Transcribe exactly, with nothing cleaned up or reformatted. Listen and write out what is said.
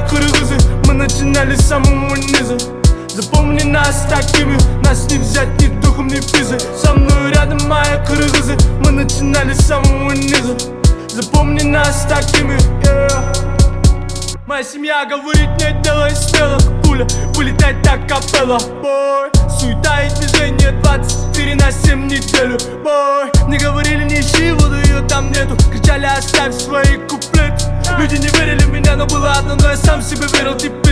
кыргызы, мы начинали с самого низа. Запомни нас такими, нас не взять ни духом, ни физой. Со мной рядом мои кыргызы, мы начинали с самого низа. Запомни нас такими, yeah. Моя семья говорит, не делай смело, как пуля, вылетать так капелла. Бой, суета и движение двадцать четыре на семь неделю. Бой, мне говорили, не ищи воду, ее там нету. Кричали, оставь свои куплеты. Люди не верили в меня, но было одно, но я сам в себе верил, типа.